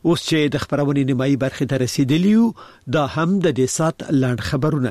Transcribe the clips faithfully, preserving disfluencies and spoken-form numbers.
اوس چې د خبرونې نیمایي برخه ته رسیدلی یو دا هم د دې سات لاند خبرونه.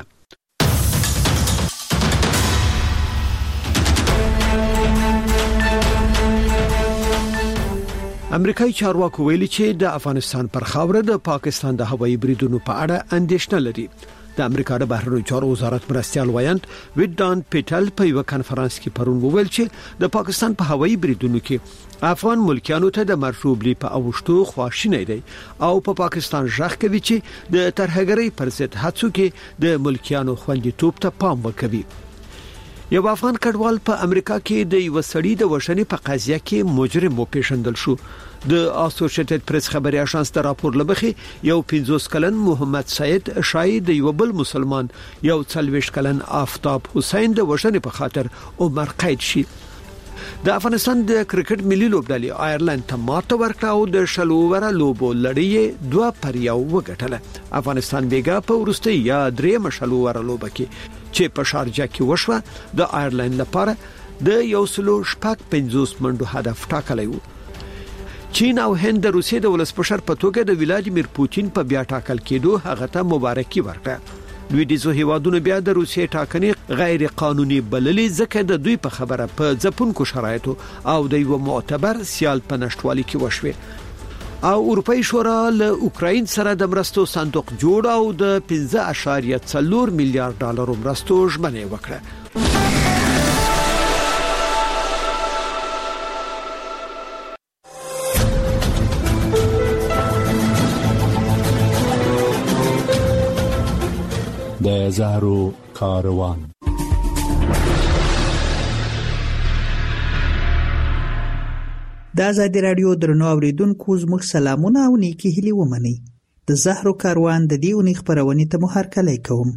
امریکایي چارواکو ویلي چې د افغانستان پر خاوره د پاکستان د هوایي بریدونو په اړه اندېښنه لري. د امریکا د بهرنیو چارو وزارت مرستيال وایانت ویدان پیټل په یو کانفرنس کې پرون وویل چې د پاکستان په هوایي بریدونو کې افغان ملکیانو ته د مرشوبلی په اوشتو خواشینی دی او په پا پاکستان ځخ کوي چې د ترهګرۍ پر ضد هڅو کې د ملکیانو خوندیتوب ته پام وکوي. یو افغان کډوال په امریکا کې د یو سړي د وژنې په قضیه کې مجرم وپېژندل شو. د اسوسییټډ پریس خبري اژانس د راپور لبخي یو پنځوس کلن محمد سید شاهد یو بل مسلمان یو څلويښت کلن آفتاب حسین د وژنې په خاطر عمر قید شي. د افغانستان د کرکټ ملي لوبډلې آیرلند ته ماته ورکړه او د شلووره لوبو لړۍ دوه پر یو وګټله. افغانستان بیګا په ورسته یا درې مشلووره لوبه کې چې په شارجه کې وشوه د آیرلند لپاره د یو سلو شپږ پنځوس منډو هدف ټاکلی و. چین او هند د روسیې د ولسمشر په توګه د ولادیمیر پوتین په بیا ټاکل کېدو هغه ته مبارکي ورکړه. لویدیځو هیوادونو بیا د روسیې ټاکنې غیر قانوني بللې ځکه د دوی په خبره په ځپونکو شرایطو او د یو معتبر سیال په نشټوالي کې وشوه. او اروپאי شورا له اوکراین سره د مرستو صندوق جوړ او د پنځه اعشاریه څلور میلیارډ ډالر مرستو ژمنه وکړه. د زهرو کاروان. د آزادي رادیو درنو اوریدونکو زموږ سلامونه او نیکی هیلې ومنئ. د زهرو کاروان د دې اونۍ خبرونې ته مو هرکلی کوم.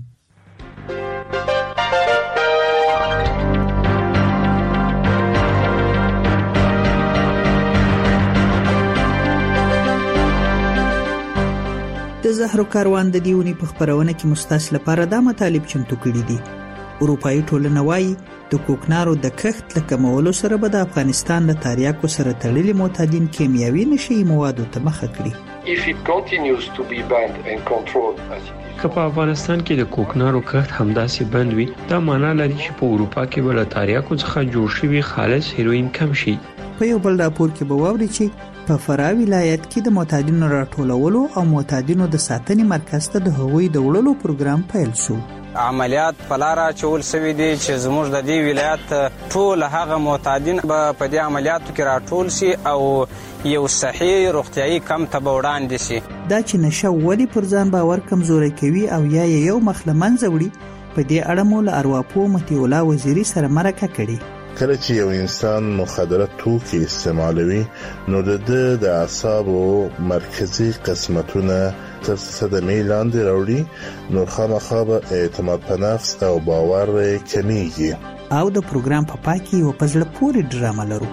د زهرو کاروان د دیونی په خبرونه کې مستاس لپاره دا مطالب چمتو کړي دي. اروپאי ټولنه وايي د کوکنارو د کښت له کمولو سره به د افغانستان له تاریاکو سره تړلي معتادین کیمیاوي نشي موادو ته مخه کړي. If it continues to be banned and controlled as it is. که په افغانستان کې د کوکنارو کښت همداسې بند وي دا معنی لري چې په اروپا کې به له تاریاکو څخه جوړ شوی خالص هیروین کم شي. په یو بل راپور کې به واوري چې په فراه ولایت کې د معتادینو راټولولو او معتادینو د ساتنې مرکز ته د هغوی د وړلو پروګرام پیل شو. عملیات پلاره چول سوي دي چې زموږ د دې ولایت ټول هغه معتادین به په دې عملیاتو کې راټول شي او یو صحیح روغتیايي کم ته به وړاندې شي. دا چې نشه ولې پر ځان باور کمزوري کوي او یا یو مخ له منځه وړي په دې اړه مو له ارواپوه متي الله وزیري سره مرکه کړې. کله چې یو انسان مخدره توکي استعمالوي نو د د اعصابو مرکزی قسمتونه تر صدمې لاندې راوړي نو خامخا به اعتماد په نفس او باور کمیږي. او د پروګرام په پای کې یو په زړه پورې ډرامه لرو.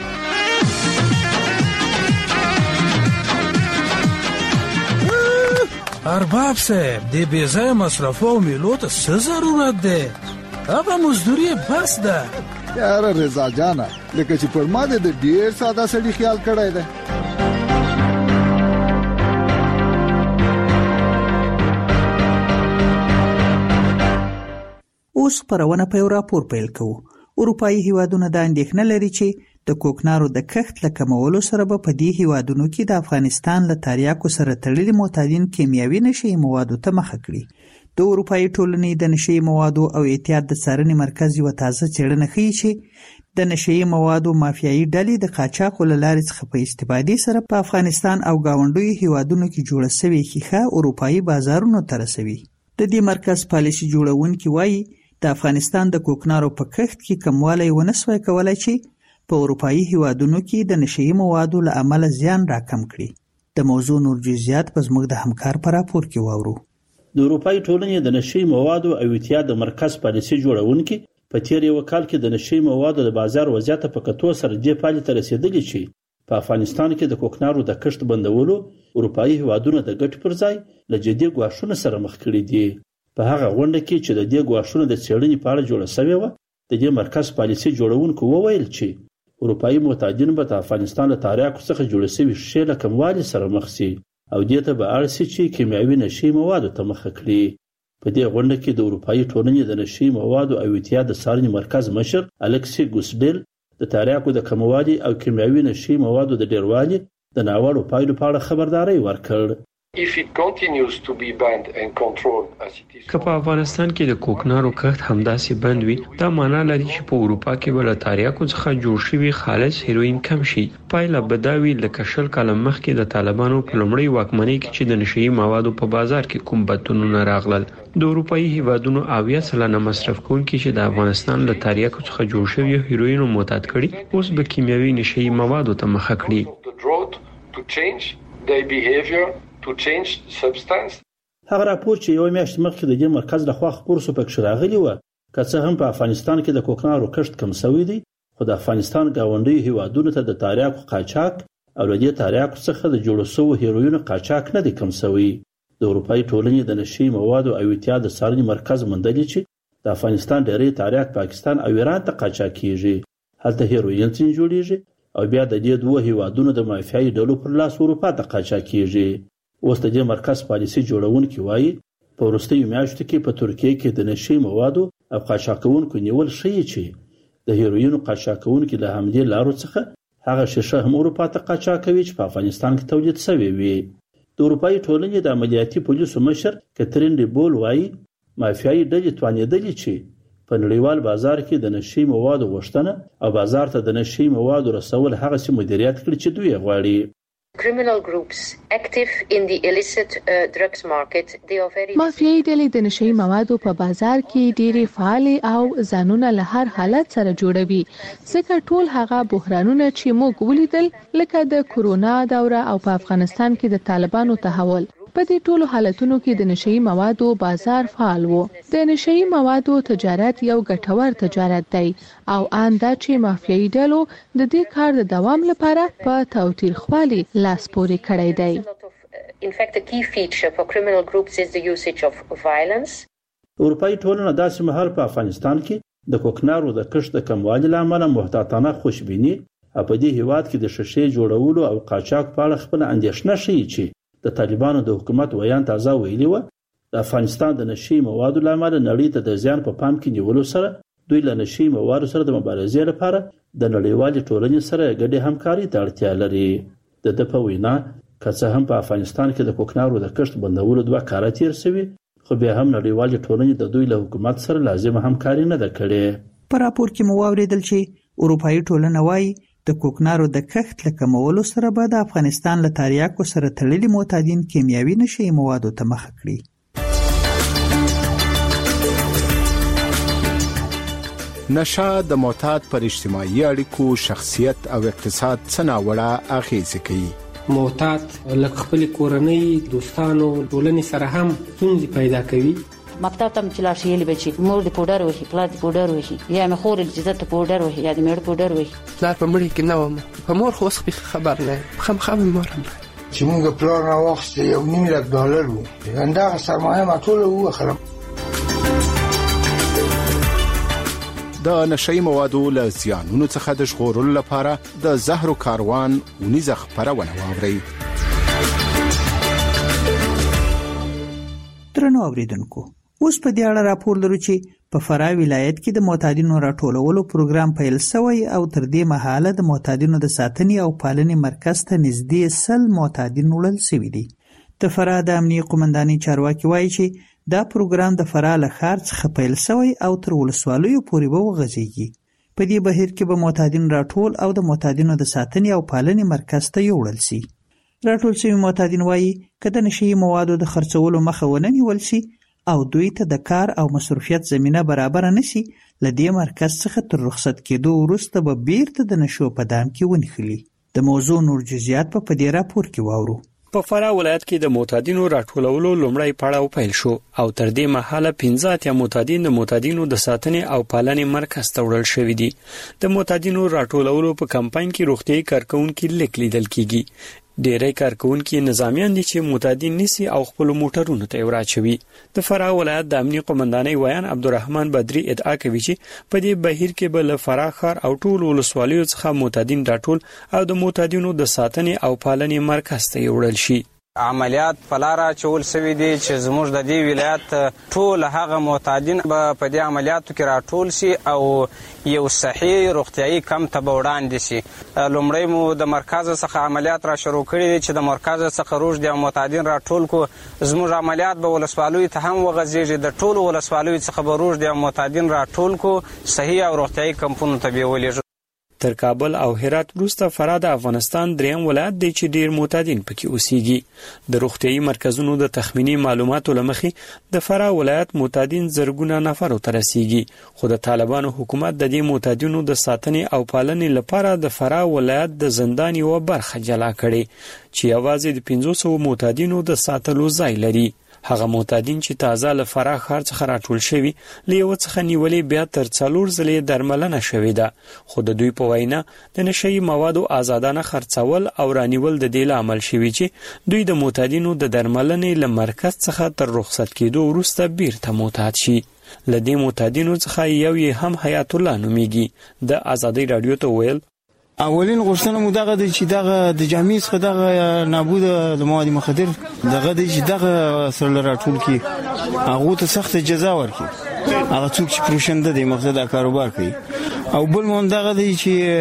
ارباب صاحب د بې ځایه مصرفو او میلو ته څه ضرورت دی؟ هغه مزدوري بس ده. یاره رضا جانا لکه چې پر ما د ډیر ساده سړي خیال کړی دی. اوس خبرونه په یو راپور پیل کوو. اروپאי هیوادونه دا اندېښنه لري چې د کوکنارو د کښت له کمولو سره به په دې هیوادونو کې د افغانستان له تاریاکو سره تړلي معتادین کیمیاوي نشي موادو ته مخه کړي. د اروپאי ټولنې د نشي موادو او احتیاط د څارنې مرکز یو تازه څېړنه ښیي چې د نشي موادو مافیایي ډلې د قاچاق له لارې څخه په استفادې سره په افغانستان او گاونډیو هیوادونو کې جوړه شوې ښیښه اروپאי بازارونو ته رسوي. د دې مرکز پالیسي جوړونکي وایي د افغانستان د کوکنارو په کښت کې کموالی ونه سوی کولای چې په اروپאי هیوادونو کې د نشي موادو له امله زیان راکم کړي. د موضوع نور جزئیات په زموږ د همکار په راپور کې واورو. د اروپאי ټولنې د نشي موادو او احتیاط د مرکز پالیسي جوړونکي په تیر یو کال کې د نشي موادو د بازار وضعیت په کتو سره دې پالي ته رسیدلی چې په افغانستان کې د کوکنارو د کښت بندولو اروپאי هیوادونو د ګټ پر ځای له جدي ګواښونو سره مخ کړي دي. په هغه غونډه کې چې د دې ګواښونو د څېړنې په اړه جوړه شوې و د دې مرکز پالیسي جوړونکو وویل چې اروپایي معتادین به د افغانستان له تاریاکو څخه جوړ شوي شیشې له کموالي سره مخ شي او دې ته به اړ شي چې کیمیاوي نشي موادو ته مخه کړي. په دې غونډه کې د اروپایي ټولنې د نشي موادو او احتیاط د څارنې مرکز مشر الکسی ګوسډیل د تاریاکو د کموالي او کیمیاوي نشي موادو د ډیروالي د ناوړو پایلو په اړه خبرداري ورکړ. If it continues to be banned and controlled as it is, که په افغانستان کې د کوکنارو کښت همداسې بند وي، دا معنا لري چې په اروپا کې به له تاریاکو څخه جوړ شوي خالص هیروین کم شي. پایله به دا وي لکه شل کاله مخکې د طالبانو په لومړۍ واکمنۍ کې چې د نشهیي موادو په بازار کې کوم بدلونونه راغلل. د اروپایي هیوادونو اویا سلنه مصرف کوونکي چې د افغانستان له تاریاکو څخه جوړ شوي هیروین معتاد کړي، اوس به کیمیاوي نشهیي موادو ته مخه کړي. to change substance. هغه راپور چې یو میاشت مخکې د دې مرکز لخوا خپور شو پکې راغلی و، که څه هم په افغانستان کې د کوکنارو کښت کم شوی دی، خو د افغانستان گاونډي هیوادونو ته د تاریاکو قاچاق او د دې تاریاکو څخه د جوړ شوو هیروینو قاچاق نه دی کم شوی. د اروپایي ټولنې د نشي موادو او احتیاط د څارنې مرکز موندلی چې د افغانستان ډېری تاریاک پاکستان او ایران ته قاچاق کیږي. هلته هیروین څنګه جوړیږي او بیا د دې دوه هیوادونو د مافیایي ډلو پر لاس اروپا ته قاچاق کیږي. اوس د دې مرکز پالیسي جوړونکي وایي په وروستیو میاشتو کې په ترکیه کې د نشي موادو او قاچاقونکو نیول ښیي چې د هیروینو قاچاقونکي له همدې لارو څخه هغه شیشه هم اروپا ته قاچاق کوي چې په افغانستان کې تولید شوی وي. د اروپایي ټولنې د عملیاتي پولیسو مشر کترین ډیبول وایي مافیایي ډلې توانېدلې چې په نړیوال بازار کې د نشي موادو غوښتنه او بازار ته د نشي موادو رسول هغه سي مدیریت کړي چې دوی غواړي. Criminal groups active in the illicit uh, drugs market, they are very مافیایي ډلې د نشهیي موادو په بازار کې ډېرې فعالې او ځانونه له هر حالت سره جوړوي. ځکه ټول هغه بحرانونه چې موږ ولیدل لکه د کورونا دوره او په افغانستان کې د طالبانو تحول، په دې ټولو حالتونو کې د نشهیي موادو بازار فعال و. د نشهیي موادو تجارت یو ګټور تجارت دی او ان دا چې مافیایي ډلو د دې کار د دوام لپاره په توتیرخوالي لاس پورې کړی دی. In fact, a key feature for criminal groups is the usage of violence. اروپایي ټولنه داسې مهال په افغانستان کې د کوکنارو د کښت د کموالي له امله محتاطانه خوشبیني او په دې هیواد کې د شیشې جوړولو او قاچاق په اړه خپله اندېښنه ښیي چې د طالبانو د حکومت ویان تازه ویلي و د افغانستان د نشي موادو له امله نړۍ ته د زیان په پام کې نیولو سره دوی له نشي موادو سره د مبارزې لپاره د نړیوالې ټولنې سره ګډې همکاري ته اړتیا لري. د ده په وینا که څه هم په افغانستان کې د کوکنارو د کښت بندولو دوه کاله تیر شوي، خو بیا هم نړیوالې ټولنې د دوی له حکومت سره لازمه همکاري نه ده کړې. په راپور کې مو واورېدل چې اروپایي ټولنه وایي د کوکنارو د کښت له کمولو سره به د افغانستان له تاریاکو سره تړلي معتادین کیمیاوي نشهیي موادو ته مخه کړي. نشه د معتاد پر اجتماعي اړیکو، شخصیت او اقتصاد څه ناوړه اغېزې کوي. معتاد لکه خپل کورنۍ، دوستانو، ټولنې سره هم ستونزې پیدا کوي. مکتب ته چې لاړ شي یې به چې مور دې پوډر وهي، پلار دې پوډر وهي، یا مې خور چې زه ته پوډر وهي یا دې مېړه پوډر وهي. پلار په مړي کې نه وم، په مور خو اوس خبر نه یم، خامخا مې مور هم چې موږ پلار راواخیسته یو نیم لک ډالر و، همدغه سرمایه ما ټوله ووښلم. د نشهیي موادو له زیانونو څخه د ژغورلو لپاره د زهرو کاروان ونیزه خپرونه واورئ. درنو اوریدونکو، اوس په دې اړه راپور لرو چې په فراه ولایت کې د معتادینو راټولولو پروګرام پیل شوی او تر دې مهاله د معتادینو د ساتنې او پالنې مرکز ته نږدې سل معتادین وړل شوي دي. د فراه د امنیه قومندانۍ چارواکي وایي چې دا پروګرام د فراه له ښار څخه پیل شوی او تر ولسوالیو پورې به وغځېږي. په دې بهیر کې به معتادین راټول او د معتادینو د ساتنې او پالنې مرکز ته یوړل شي. راټول شوي معتادین وایي که د نشهیي موادو د خرڅولو مخه ونه نیول شي او دوی ته د کار او مصروفیت زمینه برابر نشي، له دې مرکز څخه تر رخصت کېدو وروسته به بیرته د نشو په دام کې ونښلي. د موضوع نور جزئیات په دې راپور کې واورو. په فراه ولایت کې د معتادینو راټولولو لومړی پړاو پیل شو او تر دې مهاله پنځه اتیا معتادین د معتادینو د ساتنې او پالنې مرکز ته وړل شوي دي. د معتادینو راټولولو په کمپاین کې روغتیايي کارکونکي لیک لیدل کیږي. ډېری کارکونکي نظامیان دي چې معتادین نسی او خپل موټرونو ته وراچوي. د فراه ولایت د امنیه قومندانۍ ویان عبدالرحمن بدری ادعا کوي چې په دې بهیر کې به له فراه ښار او ټول ولسوالیو څخه معتادین راټول او د معتادینو د ساتنې او پالنې مرکز ته وړل شي. عملیات پلاره چول سوي دي چې زموږ د دې ولایت ټول هغه معتادین به په دې عملیاتو کې راټول شي او یو صحیح روغتیايي کمپ ته به وړاندې شي. لومړی مو د مرکز څخه عملیات را شروع کړي دي چې د مرکز څخه روږ دي معتادین راټول کو. زموږ عملیات به ولسوالیو ته هم وغځېږي، د ټولو ولسوالیو څخه به روږ دي معتادین راټول کو، صحیح او روغتیايي کمپونو ته به ولېږو. تر کابل او هرات وروسته فراه د افغانستان دریم ولایت دی چې ډیر معتادین پکې اوسېږي. د روغتیايي مرکزونو د تخمینی معلوماتو لمخې د فراه ولایت معتادین زرګونه نفرو ته رسیږي، خو د طالبانو حکومت د دې معتادینو د ساتنې او پالنې لپاره د فراه ولایت د زندان یو برخه جلا کړي چې یوازې د پنځه سوه معتادینو د ساتلو ځای لري. هغه معتادین چې تازه له فراه ښار څخه راټول شوي له یو څخه نیولې بیا تر څلور ځلې درملنه شوې ده، خو د دوی په وینا د نشهیي موادو آزادانه خرڅول او رانیول د دې لامل شوي چې دوی د معتادینو د درملنې له مرکز څخه تر رخصت کېدو وروسته بیرته معتاد شي. له دې معتادینو څخه یو یې هم حیات الله نومیږي. د ازادۍ راډیو ته ویل اولین غوښتنه مو دغه د چې دغه د جامع څخه دغه نابود د مواد مخدر دغه د چې دغه سره راټول کی هغه ته سخت جزا ورکړي، هغه څوک چې پروشنده دی مقصد کاروبار کوي، او بل مون دغه د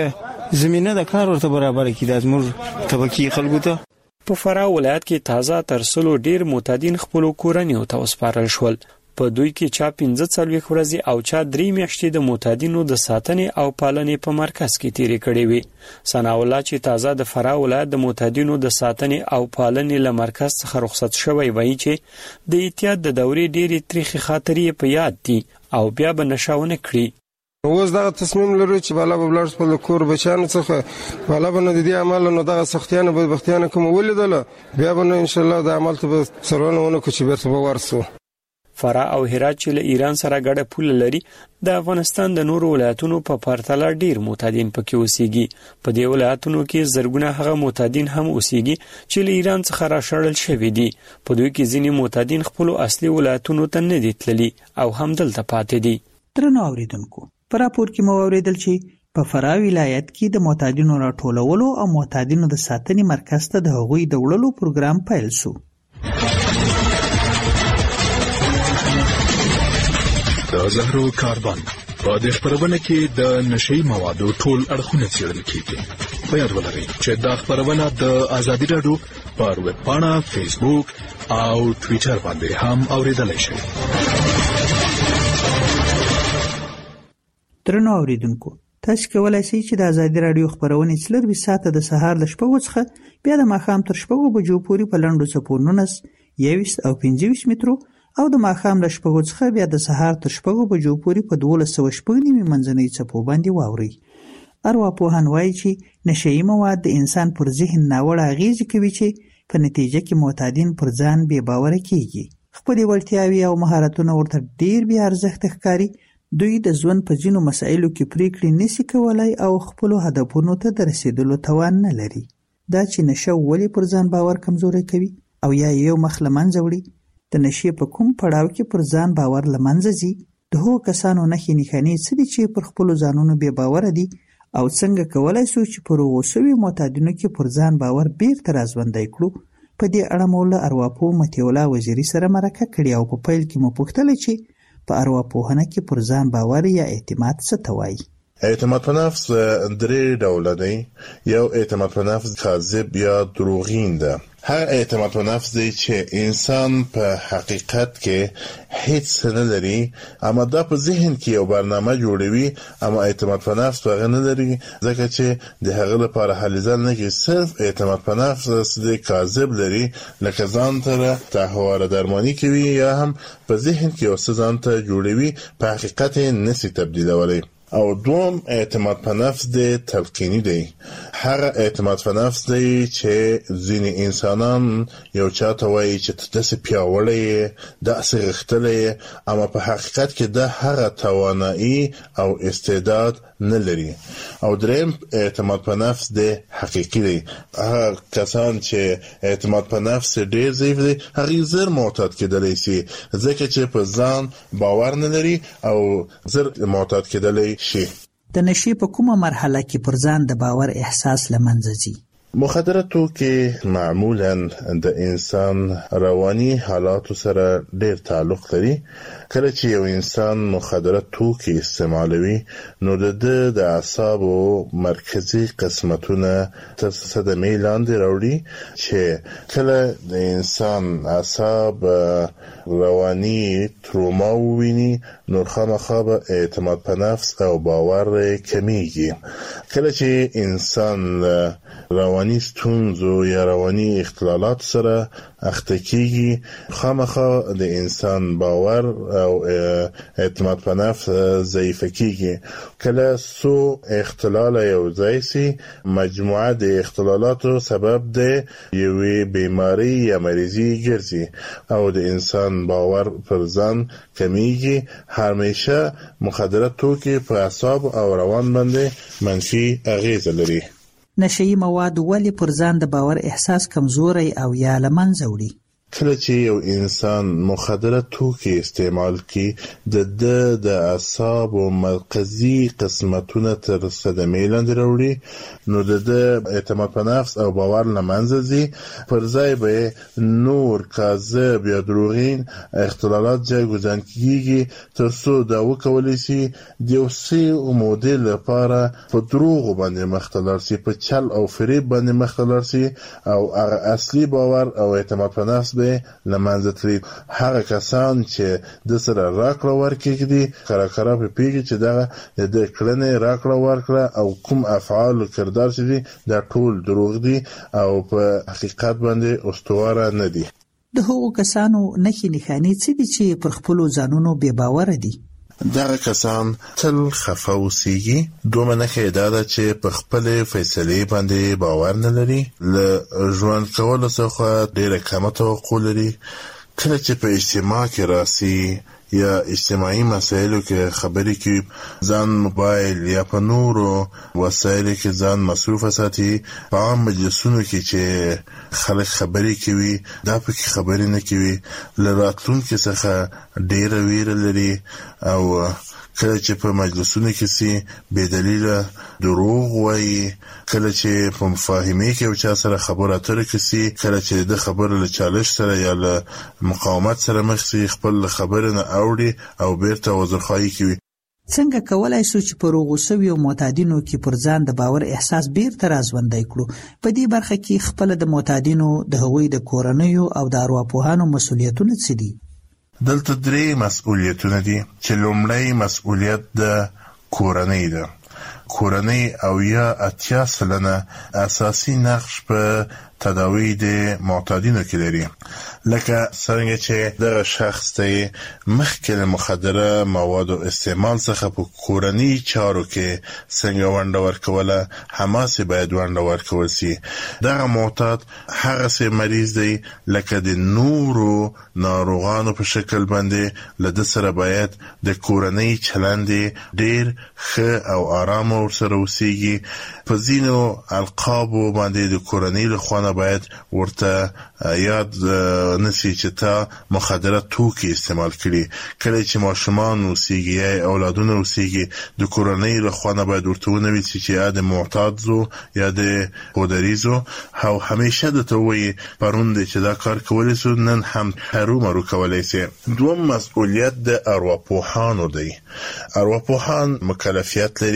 چې زمينه د کار ورته برابر کړي د زموږ طبقي خلکو ته. په فراه ولایت کې تازه تر سلو ډیر معتادین خپل کورنیو ته وسپارل شول. په دوی کې چا پنځه څلوېښت ورځې او چا درې میاشتې د معتادینو د ساتنې او پالنې په مرکز کې تیرې کړې وې. ثناءالله چې تازه د فراه ولایت د معتادینو د ساتنې او پالنې له مرکز څخه رخصت شوی وایي چې د اعتیاد د دورې ډېرې تریخې خاطرې په یاد دي او بیا به نشه ونه کړي. اوس دغه تصمیم لرو چې بالا به ولاړ خپل کور بچیانو څخه بالا به نو د دې عمل نو دغه سختیانه بدبختیانه کوم ولیدله، بیا به نو ان شاء الله د عمل ته به سرونه ونه کو چې بیرته به ورسو. فراه او هرات چې له ایران سره ګډه پوله لري د افغانستان د نورو ولایتونو په پرتله ډیر معتادین پکې اوسېږي. په دې ولایتونو کې زرګونه هغه معتادین هم اوسېږي چې له ایران څخه راشړل شوي دي. په دوی کې ځینې معتادین خپل اصلي ولایتونو ته نه دي تللي او هم دلته پاتې دي. درنو اوریدونکو، په راپور کې مو اوریدل چې په فراه ولایت کې د معتادینو راټولولو او معتادینو د ساتنې مرکز ته د هغوی د وړلو پروګرام پیل شو. د زهرو کاربن په دې خبرونه کې د نشئی موادو ټول اړخونه څېړل کیږي. په یاد ولرئ چې دا خبرونه د ازادي راډیو پر ویب پاڼه، فیسبوک او ټویټر باندې هم اوریدلای شئ. درنو اوریدونکو، تاسو کولای شئ چې د ازادي راډیو خبرونه څلور ساعته د سهار ل شپږو څخه بیا د ماښام تر شپږو بجو پورې په لنډو څپو نولس، یوویشت او پنځه ویشت مترو او د ماښام له شپږو څخه بیا د سهار تر شپږو بجو پورې په دولس سوه شپږ نیمې منځنۍ څپو باندې واورئ. ارواپوهان وایي چې نشهیي مواد د انسان پر ذهن ناوړه اغېزې کوي چې په نتیجه کې معتادین پر ځان بې باوره کیږي. خپلې وړتیاوې او مهارتونه ورته ډېر بې ارزښته ښکاري. دوی د ژوند په ځینو مسایلو کې پریکړې نشي کولای او خپلو هدفونو ته د رسیدلو توان نه لري. دا چې نشه ولې پر ځان باور کمزوری کوي او یا یو مخ له منځه وړي. د نشې په کوم پړاو کې پر ځان باور له منځه ځي؟ د هغو کسانو نښې نښانې څه دي چې پر خپلو ځانونو بې باوره دي او څنګه کولی شو چې پر هغو شویو معتادینو کې پر ځان باور بیرته راژوندی کړو؟ په دې اړه مو له ارواپوه مطیع الله وزیري سره مرکه کړې او په پیل کې مو پوښتله چې په ارواپوهنه کې پر ځان باور یا اعتماد څه ته وایي؟ اعتماد په نفس درې ډوله دی. یو اعتماد په نفس کاذب یا دروغین ده. هر اعتماد په نفس دی چې انسان په حقیقت کې هیڅ نه لري، اما دا په ذهن کې یو برنامه جوړوي، اما اعتماد په نفس هغه نه لري، ځکه چې د هغه لپاره هلې ځل نه کوي. صرف اعتماد په نفس دی کاذب لري، لکه ځان ته تهواره درمانی کوي یا هم په ذهن کې یو څه ځان ته جوړوي، په حقیقت یې نشي تبدیلولی. او دوم اعتماد په نفس دی تلقینی دی. هغه اعتماد په نفس دی چې ځینې انسانان یو چاته وایي چې ته داسې پیاوړی یې داسې غښتلی یې، اما په حقیقت کې د هغه توانایي او استعداد نه لري. او دریم اعتماد په نفس دی حقیقي دی. هغه کسان چې اعتماد په نفس ډیر ضعیف دی هغه زر معتاد کېدلی شي ځکه چې په ځان باور نه لري او زر معتاد کېدلی شي. د نشي په کومه مرحله کې پر ځان د باور احساس لمنځه ځي؟ مخدره توکي معمولا د انسان رواني حالاتو سره ډیر تعلق لري. کله چې یو انسان مخدره توکي استعمالوي نو د د اعصابو مرکزي قسمتونه تر صدمې لاندې راوړي چې کله د انسان اعصاب رواني تروما وویني نو خامخا به اعتماد په نفس او باور کمیږي. کله چې انسان رواني ستونزو یا رواني اختلالات سره اخته کیږي خامخا د انسان باور او اعتماد په نفس ضعیف کیږي. کله سو اختلال یو ځای سي مجموعه د اختلالاتو سبب د یوې بیماری یا مریضي ګرځي او د انسان باور پر ځان کمیږي. همیشه مخدره توکي په اعصاب او روان باندې منفي اغیز لري. نشئی مواد ولې پر ځان د باور احساس کمزوري او یا لمنځه وړي؟ کله چې یو انسان مخدره توکي استعمال کړي د د د اعصاب او مرکزي قسمتونه تر صدمې لاندې راوړي نو د د اعتماد په نفس او باور لمنځه ځي. پر ځای به نور کاذب یا دروغین اختلالات جایگزین کیږي تر څو دا وکولای شي د یو سی مدل لپاره په دروغ باندې مختلر شي، په چل او فریب باندې مختلر شي او هغه اصلي باور او اعتماد په نفس به لمنځه تلي. هغه کسان چې د سره راکړه ورکړي دي کرا کرا په پیږي چې دا د کړنې راکړه ورکړه او کوم افعال کردار چې دي دا ټول دروغ دي او په حقیقت باندې استواره نه دي. د هغو کسانو نښې نښانې څه دي چې پر خپلو ځانونو بې باوره دي؟ دغه کسان تل خفه اوسېږي. دومره نښه یې دا ده چې په خپلې فیصلې باندې باور نه لري، له ژوند کولو څخه ډېره کمه توقع لري. کله چې په اجتماع کې راسي یا اجتماعي مسایلو کې خبرې کوي ځان موبایل یا په نورو وسایلو کې ځان مصروف ساتي. په عام مجلسونو کې چې خلک خبرې کوي دا پکې خبرې نه کوي. له راتلونکي څخه ډېره ویره لري او کله چې په مجلسونو کې سي بې دلیله دروغ وایي. کله چې په مفاهمې کې یو چا سره خبره اتره کسي، کله چې د خبره له چالش سره یا له مقاومت سره مخ سي خپل خبره نه اوړي او بیرته وزرخواهي کوي. څنګه کولای شو چې پر هغو سویو معتادینو کې پر ځان د باور احساس بیرته راژوندی کړو؟ په دې برخه کې خپل د معتادینو د هغوی د کورنیو او د ارواپوهانو مسؤلیتونه څه دي؟ دلته درې مسؤلیتونه دي چې لومړی مسؤلیت د کورنۍ ده. کورنۍ او یا اتیا سلنه اساسي نقش په تداوی د معتادینو کې لري. لکه څنګه چې دغه شخص ته مخکې له مخدره موادو استعمال څخه په کورنۍ چارو کې څنګه ونډه ورکوله هماسې باید ونډه ورکول شي. دغه معتاد هغسې مریض دی لکه د نورو ناروغانو په شکل باندې له ده سره باید د کورنۍ چلند ډېر ښه او آرام ورسره اوسیږي. په ځینو القابو باندې د کورنۍ له خوا باید ورته یاد نسی چې تا مخدره توکي استعمال کړي. کله چې ماشومان اوسیږي یا اولادونه اوسیږي د کورنۍ له خوا باید ورته ونوي چې یا د معتاد زو یا د پودریزو او همیشه د ته وایي پرون دی چې دا کار کولی سو نن هم هرومرو کولی سي. دوم مسؤلیت د ارواپوهانو دی. ارواپوهان مکلفیت لري چې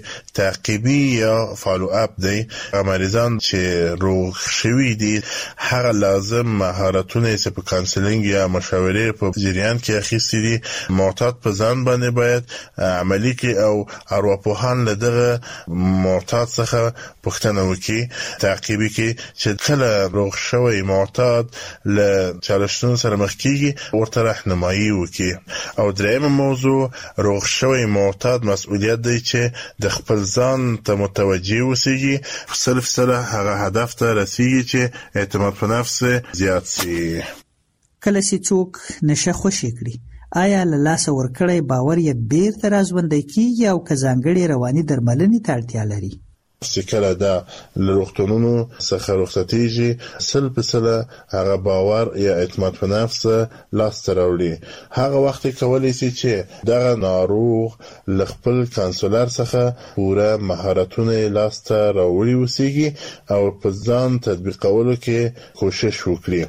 تعقیبي یا فالو اپ دی. مریضان چې روغ شوي دي هغه لازم مهارتونه چې په کانسلینګ یا مشاورې په جریان کې اخیستي دي معتاد په ځان باندې باید عملي کړي او ارواپوهان له دغه معتاد څخه پوښتنه وکړي تعقیبي کې چې کله روغ شوی معتاد له چالشونو سره مخ کیږي ورته راهنمایي وکړي. او درېیمه موضوع روغ شوی معتاد مسؤلیت دی چې د خپل ځان ته متوجه اوسېږي سل فیصده هغه هدف ته رسیږي چې اعتماد په نفس زیات شي. کله چې څوک نشه خوشې کړي آیا له لاسه ورکړی باور یې بیرته راژوندی کیږي او که ځانګړې رواني درملنې ته اړتیا لري؟ چې کله دا له روغتونونو څخه رخصتېږي سل په سله هغه باور یا اعتماد په نفس لاسته راوړي. هغه وخت کولی شي چې دغه ناروغ له خپل کانسولر څخه پوره مهارتونه لاسته راوړي اوسېږي او په ځان تطبیقولو کې کوشش وکړي.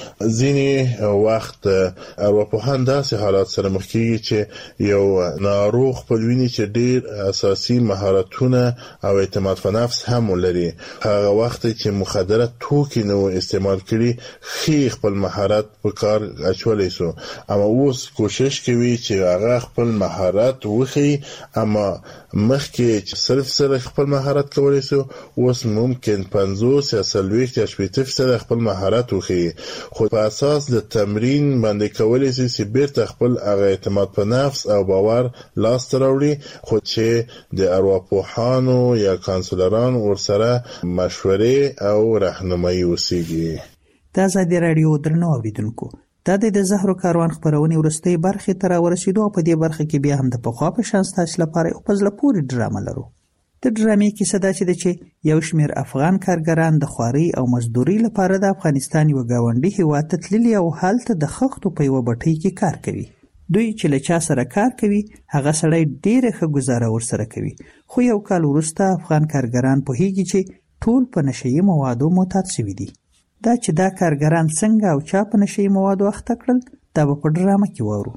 ځینې وخت ارواپوهان داسې حالات سره مخ کېږي چې یو ناروغ خپل ویني چې ډېر اساسي مهارتونه او اعتماد په نفس هم ولري. هغه وخت چې مخدره توکي نو استعمال کړي ښه خپل مهارت په کار اچولی سو اما اوس کوشش کوي چې هغه خپل مهارت وښيي اما مخکې چې صرف سره خپل مهارت کولی سو اوس ممکن پنځوس یا څلوېښت یا شپېته فیصده خپل مهارت وښيي خو په اساس د تمرین باندې کولی شي چې بیرته خپل هغه اعتماد په نفس او باور لاسته راوړي خو چې د ارواپوهانو یا کانسولرانو ورسره مشورې او راهنمایي وسیږي. د ازادي راډیو درنو اوریدونکو دا د زهرو کاروان خبرونې وروستۍ برخې ته راورسېدو او په دې برخه کې بیا هم د پخوا په شان ستاسو لپاره یو په زړه پورې ډرامه لرو. د ډرامې کیسه دا چې ده چې یو شمېر افغان کارګران د خوارۍ او مزدورۍ لپاره د افغانستان یوه ګاونډي هېواد ته تللي او هلته د خښتو په یوه بټۍ کې کار کوي. دوی چې له چا سره کار کوي هغه سړی ډېره ښه ګزاره ورسره کوي خو یو کال وروسته افغان کارګران پوهېږي چې ټول په نشهیي موادو معتاد شوي دي. دا چې دا کارګران څنګه او چا په نشهیي موادو اخته کړل دا به په ډرامه کې واورو.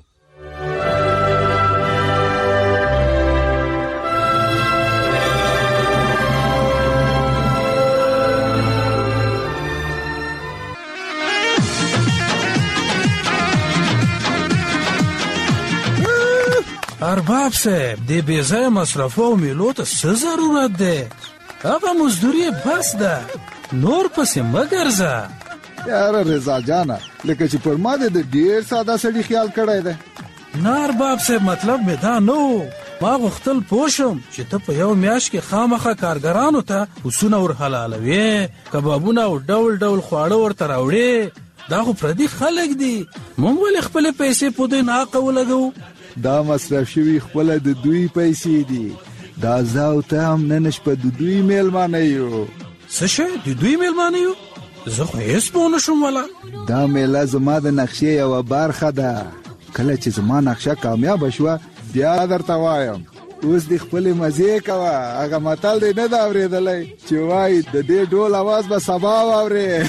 ارباب صاحب د بې ځایه مصرفو او میلو ته څه ضرورت دی؟ هغه مزدوري بس ده نور پسې مه ګرځه. یاره رضا جانه لکه چې پر ما د ډېر ساده سړي خیال کړی دی. نه ارباب صاحب مطلب مې دا نه و. ما غوښتل پوه شم چې ته په یو میاشت کې خامخا کارګرانو ته پسونه ور حلالوې کبابونه او ډول ډول خواړه ورته راوړې. دا خو پردي خلک دي موږ ولې خپلې پیسې په دوی ناحقه ولګوو؟ دا مصرف شوي خپله د دوی پیسې دي. دا زه او ته هم نن شپه د دوی میلمانه یو. څه شی د دوی میلمانه یو؟ زه خو هېڅ پوه نه شوم والا. دا میله زما د نقشې یوه برخه ده. کله چې زما نقشه کامیابه شوه بیا درته وایم. اوس دې خپلې مزې کوه. هغه متل دی نه ده اورېدلی چې وایي د دې ډول اواز به سبا واورې.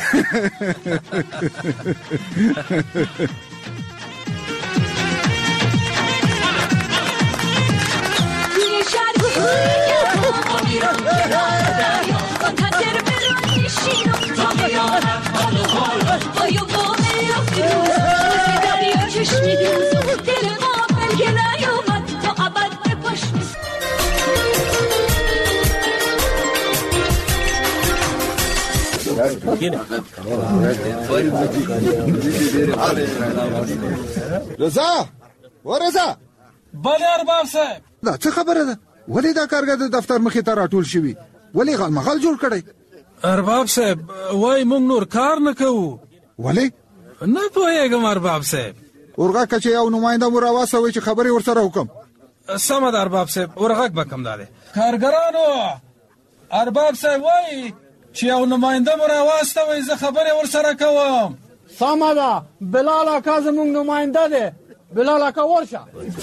رضا و رضا بله ارباب صاحب. دا څه خبره ده؟ ولې دا کارګر د دفتر مخې ته راټول شوي؟ ولې غالمغال جوړ کړی؟ ارباب صاحب وای موږ نور کار نه کوو. ولې؟ نه پوهېږم ارباب صاحب. ورغه که چې یو نماینده مو راواستوئ چې خبرې ورسره وکړم. سمه ده ارباب صاحب ورغږ به کوم دا دی. کارګرانو ارباب صاحب وایي چې یو نماینده مو راواستوئ زه خبرې ورسره کوم. سمه ده بلال اکا زموږ نماینده دی. بلال اکا ورشه.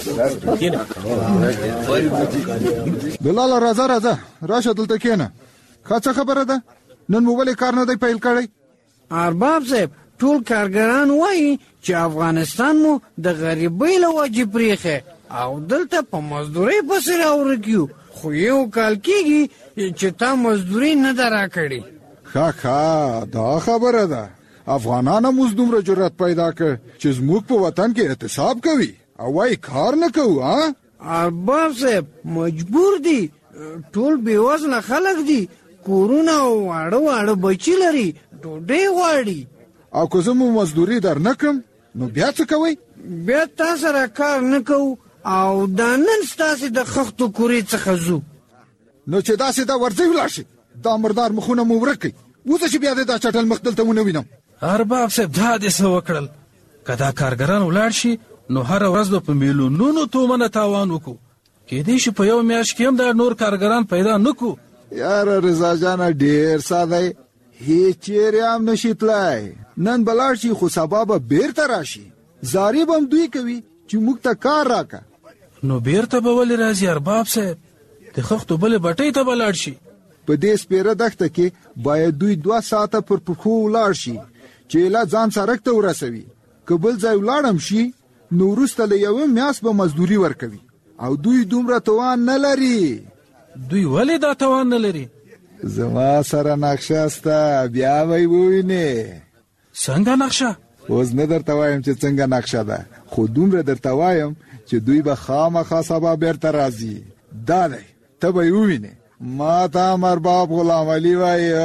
بلال راځه راځه راشه دلته کښېنه. ښه څه خبره ده؟ نن مو ولې کار نه دی پیل کړی؟ ارباب صاحب ټول کارګران وایي چې افغانستان مو د غریبۍ له وجې پرېښی او دلته په مزدورۍ پسې راورک یو. خو یو کال کېږي چې تا مزدوري نه ده راکړې. ښه ښه دا خبره ده. افغانان هم اوس دومره جرأت پیدا کړ چې زموږ په وطن کې اعتصاب کوي او وایي کار نه کوو. ها ارباب صاحب مجبور دي، ټول بېوزله خلک دي، کورونه او واړه واړه بچي لري، ډوډۍ غواړي. او که زه مو مزدوري در نه کړم نو بیا څه کوئ؟ بیا تا سره کار نه کوو او دا نن ستاسې د خښتو کورې څخه ځو. نو چې داسې دا ورځئ ولاړ شي، دا مردار مخونه مو ورک کړئ. وځه چې بیا دې دا چټل مخ دلته ونه وینم. ارباب صاحب دا دې څه وکړل؟ که دا کارګران ولاړ شي نو هره ورځ به په میلیونونو تومنه تاوان وکړو. کېدای شي په یو میاشت کې هم دا نور کارګران پیدا نه کړو. یاره رضا جانه ډېر ساده، هېڅ چیرې هم نشي تلای. نن به لاړ شي خو سبا به بیرته راشي. زارې به هم دوی کوي چې موږ ته کار راکړه. نو بیرته به ولې راځي ارباب صاحب؟ د خښتو بلې بټۍ ته به لاړ شي. په دې سپېره دښته کې باید دوی دوه ساعته پر پښو ولاړ شي چې ایله ځان سړک ته ورسوي. که بل ځای ولاړم شي نو وروسته له یوې میاشت به مزدوري ورکوي او دوی دومره توان نه لري. دوی ولې دا توان نه لري؟ زما سره نقشه سته، بیا به یې ووینې. څنګه نقشه؟ اوس نه درته وایم چې څنګه نقشه ده، خو دومره درته وایم چې دوی به خامخا سبا بیرته راځي. دا دی ته به یې ووینې. ما ته هم ارباب غلام علي وایي.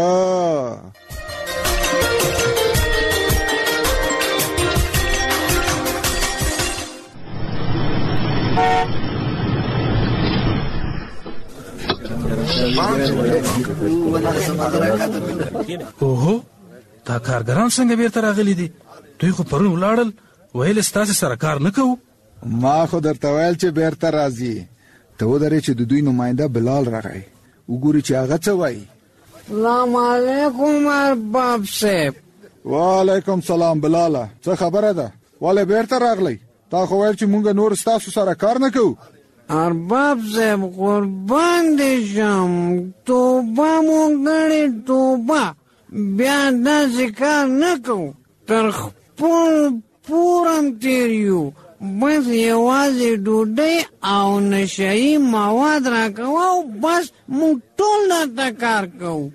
اوهو دا کارګران څنګه بیرته راغلي دي؟ دوی خو پرون ولاړل، ویل ستاسې سره کار نه کوو. ما خو درته ویل چې بیرته راځي. ته ودرې چې د دوی نماینده بلال راغی، وګوري چې هغه څه وایي. سلام علیکم ارباب صاحب. وعلیکم سلام بلاله، څه خبره ده؟ ولې بیرته راغلی؟ تا خو ویل چې مونږ نور ستاسو سره کار نه کوو. ارباب صاحب قربان دې شم، توبه مو کړې توبه، بیا داسې کار نه کوو. تر خپل پورم تېر یو، بس یوازې ډوډۍ او نشهیي مواد راکوه او بس موږ ټول درته کار کوو.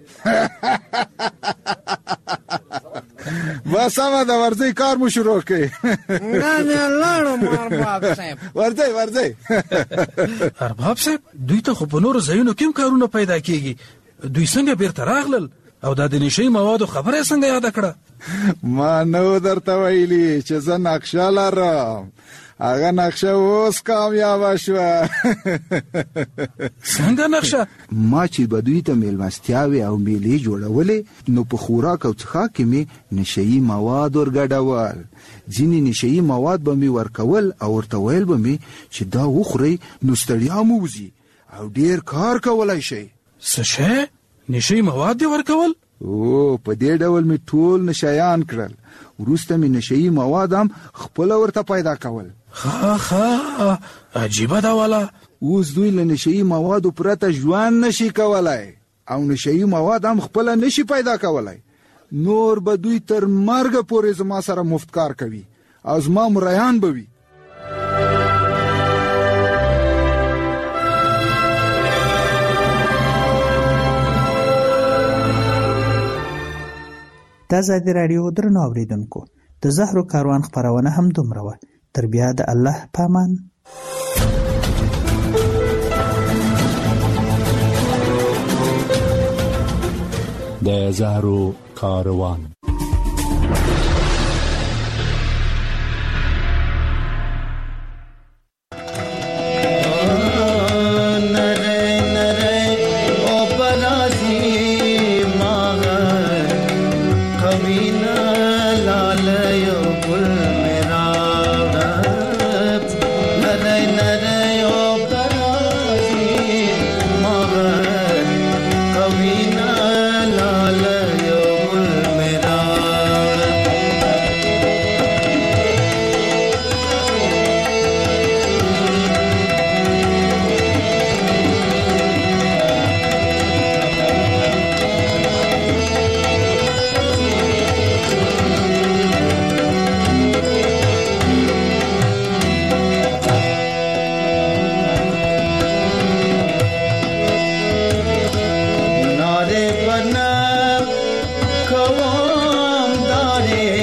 بس سمه ده، ورځئ کار مو شروع کړئ. دا دې لاړم ارباب صاحب. ورځئ ورځئ. ارباب صاحب دوی ته خو په نورو ځایونو کې هم کارونه پیدا کېږي، دوی څنګه بیرته راغلل او دا د نشهیي موادو خبره یې څنګه یاده کړه؟ ما نو درته ویلي چې زه نقشه لرم، هغه نقشه اوس کامیابه شوه. څنګه نقشه؟ ما چې به دوی ته میلمستیاوې او میلې جوړولې نو په خوراک او څښاک کې مې نشهیي مواد ورګډول. ځینې نشهیي مواد به مې ورکول او ورته ویل به مې چې دا وخورئ نو ستړیا مو وځي او ډېر کار کولی شئ. څه شی؟ نشهیي مواد دې ورکول؟ او په دې ډول مې ټول نشیان کړل. وروسته مې نشهیي مواد هم خپله ورته پیدا کول. ښه ښه عجیبه ده والا. اوس دوی له نشهیي موادو پرته ژوند نشي کولی او نشهیي مواد هم خپله نشي پیدا کولی. نور به دوی تر مرګه پورې زما سره مفت کار کوي او زما مریان به وي. د ازادي راډیو درنو اوریدونکو، د زهرو کاروان خپرونه هم دومره وه. تر بیا د الله پامان. د زهرو کاروان. Kavina lal yo gul mera کې